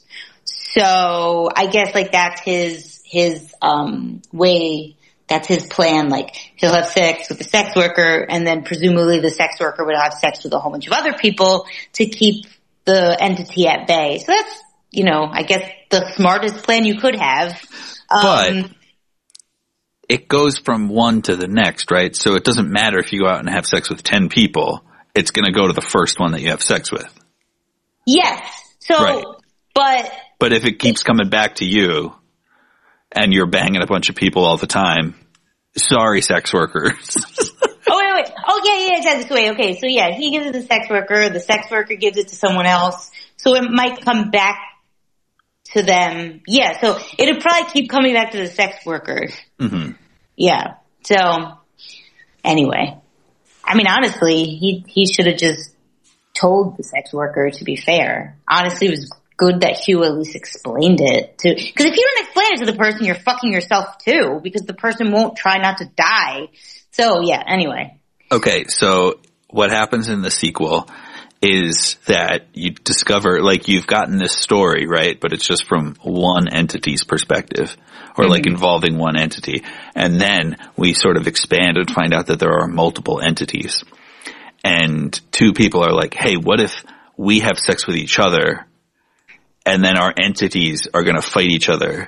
So I guess like that's his way, that's his plan. Like he'll have sex with the sex worker, and then presumably the sex worker would have sex with a whole bunch of other people to keep the entity at bay. So that's, you know, I guess the smartest plan you could have. But it goes from one to the next, right? So it doesn't matter if you go out and have sex with 10 people. It's going to go to the first one that you have sex with. Yes. So, right. But if it keeps coming back to you and you're banging a bunch of people all the time, sorry, sex workers. wait. Oh, yeah, exactly. Wait, okay. So yeah, he gives it to the sex worker gives it to someone else. So it might come back to them. Yeah, so it'd probably keep coming back to the sex worker. Mm-hmm. Yeah. So anyway, I mean, honestly, he should have just told the sex worker, to be fair. Honestly, it was good that Hugh at least explained it to, because if you don't explain it to the person, you're fucking yourself too, because the person won't try not to die. So yeah, anyway. Okay, so what happens in the sequel is that you discover, like, you've gotten this story, right? But it's just from one entity's perspective, or like involving one entity. And then we sort of expand and find out that there are multiple entities. And two people are like, hey, what if we have sex with each other and then our entities are going to fight each other?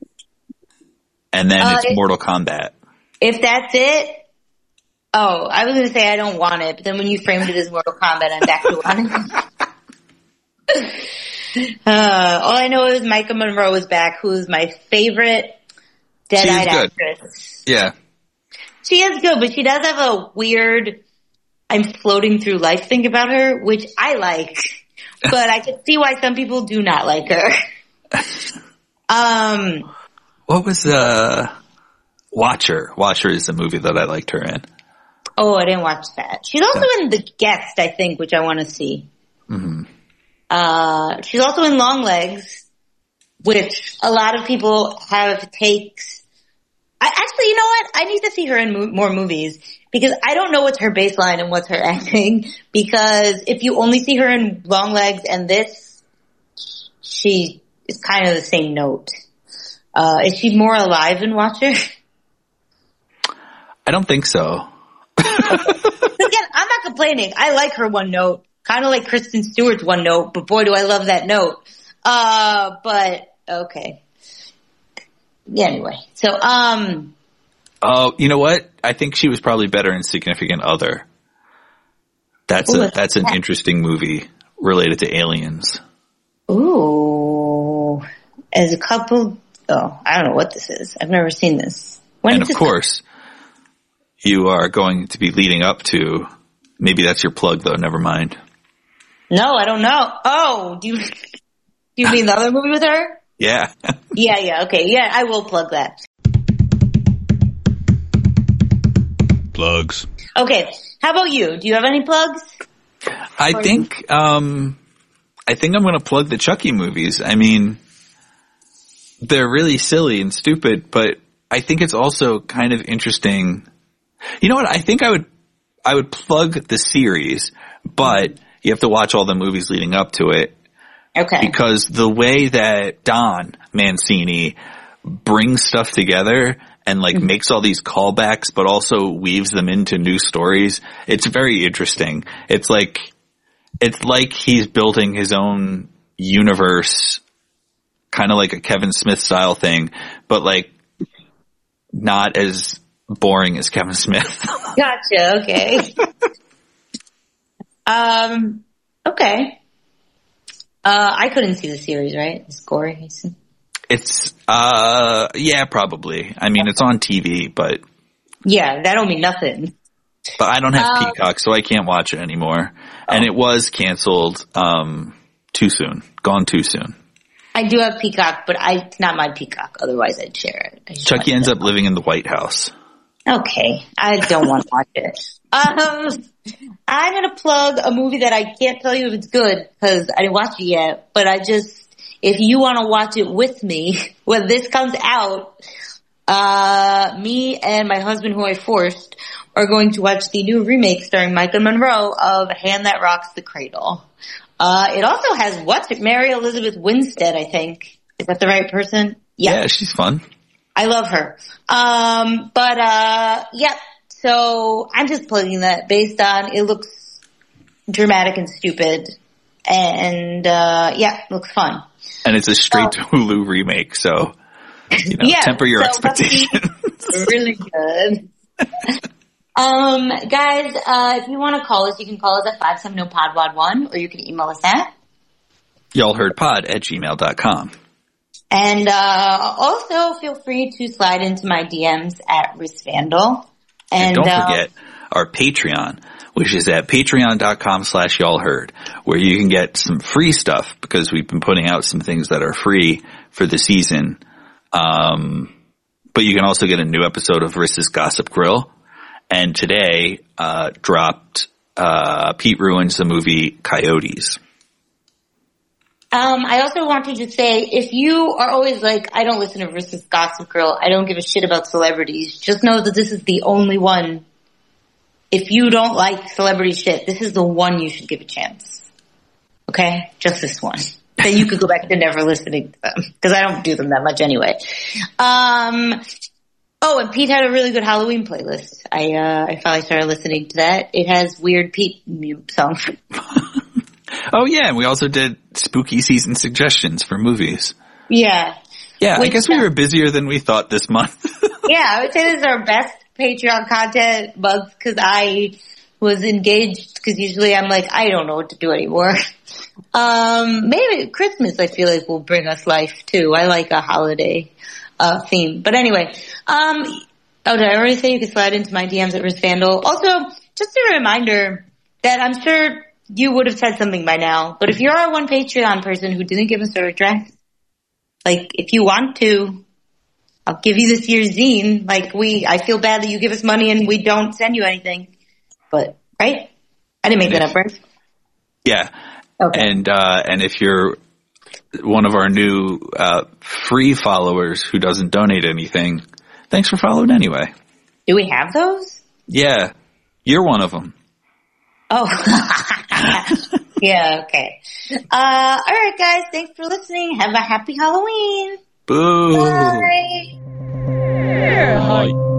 And then it's Mortal Kombat. If that's it, oh, I was going to say I don't want it, but then when you framed it as Mortal Kombat, I'm back to wanting it. All I know is Micah Monroe is back, who is my favorite dead-eyed actress. Yeah. She is good, but she does have a weird I'm floating through life thing about her, which I like, but I can see why some people do not like her. What was Watcher? Watcher is the movie that I liked her in. Oh, I didn't watch that. She's also in The Guest, I think, which I want to see. Mm-hmm. She's also in Longlegs, which a lot of people have takes. Actually, you know what? I need to see her in more movies, because I don't know what's her baseline and what's her acting. Because if you only see her in Longlegs and this, she is kind of the same note. Is she more alive in Watcher? I don't think so. Again, I'm not complaining. I like her one note. Kind of like Kristen Stewart's one note, but boy, do I love that note. But, okay. Yeah, anyway. So, oh, you know what? I think she was probably better in Significant Other. That's an interesting movie related to aliens. Ooh. As a couple, I don't know what this is. I've never seen this. And of course, you are going to be leading up to, maybe that's your plug though, never mind. No, I don't know. Oh, do you mean the other movie with her? Yeah. Yeah, okay. Yeah, I will plug that. Plugs. Okay. How about you? Do you have any plugs? I think I'm going to plug the Chucky movies. I mean, they're really silly and stupid, but I think it's also kind of interesting. You know what? I think I would plug the series, but you have to watch all the movies leading up to it. Okay. Because the way that Don Mancini brings stuff together and like makes all these callbacks, but also weaves them into new stories, it's very interesting. It's like he's building his own universe, kind of like a Kevin Smith style thing, but like not as boring as Kevin Smith. Gotcha. Okay. Okay. I couldn't see the series, right? It's gory. It's, yeah, probably. I mean, it's on TV, but. Yeah, that don't mean nothing. But I don't have Peacock, so I can't watch it anymore. And it was canceled, too soon. Gone too soon. I do have Peacock, but it's not my Peacock. Otherwise, I'd share it. Chucky ends up living in the White House. Okay, I don't want to watch it. I'm going to plug a movie that I can't tell you if it's good because I didn't watch it yet, but if you want to watch it with me, when this comes out, me and my husband, who I forced, are going to watch the new remake starring Micah Monroe of Hand That Rocks the Cradle. It also has, Mary Elizabeth Winstead, I think. Is that the right person? Yeah, she's fun. I love her. Yeah, so I'm just plugging that based on it looks dramatic and stupid. And, it looks fun. And it's a straight to Hulu remake, so, temper your expectations. Really good. Guys, if you want to call us, you can call us at 570-POD-WAD1, or you can email us at y'allheardpod@gmail.com. And also feel free to slide into my DMs at Risvandal. And don't forget our Patreon, which is at patreon.com/y'allheard, where you can get some free stuff because we've been putting out some things that are free for the season. But you can also get a new episode of Riss's Gossip Grill. And today, dropped, Pete Ruins the movie Coyotes. I also wanted to say, if you are always like, I don't listen to Riss's Gossip Girl, I don't give a shit about celebrities, just know that this is the only one. If you don't like celebrity shit, this is the one you should give a chance. Okay? Just this one. Then you could go back to never listening to them, because I don't do them that much anyway. And Pete had a really good Halloween playlist. I finally started listening to that. It has weird Pete songs. Oh yeah, and we also did spooky season suggestions for movies. Yeah. Yeah, I guess we were busier than we thought this month. Yeah, I would say this is our best Patreon content month because I was engaged because usually I'm like, I don't know what to do anymore. Maybe Christmas I feel like will bring us life too. I like a holiday theme. But anyway, did I already say you can slide into my DMs at Risvandal? Also, just a reminder that I'm sure you would have said something by now, but if you're our one Patreon person who didn't give us our address, like, if you want to, I'll give you this year's zine. Like, I feel bad that you give us money and we don't send you anything. But, right? I didn't make that up, right? Yeah. Okay. And if you're one of our new, free followers who doesn't donate anything, thanks for following anyway. Do we have those? Yeah. You're one of them. Oh. Yeah, okay. All right, guys. Thanks for listening. Have a happy Halloween. Boo. Bye. Bye.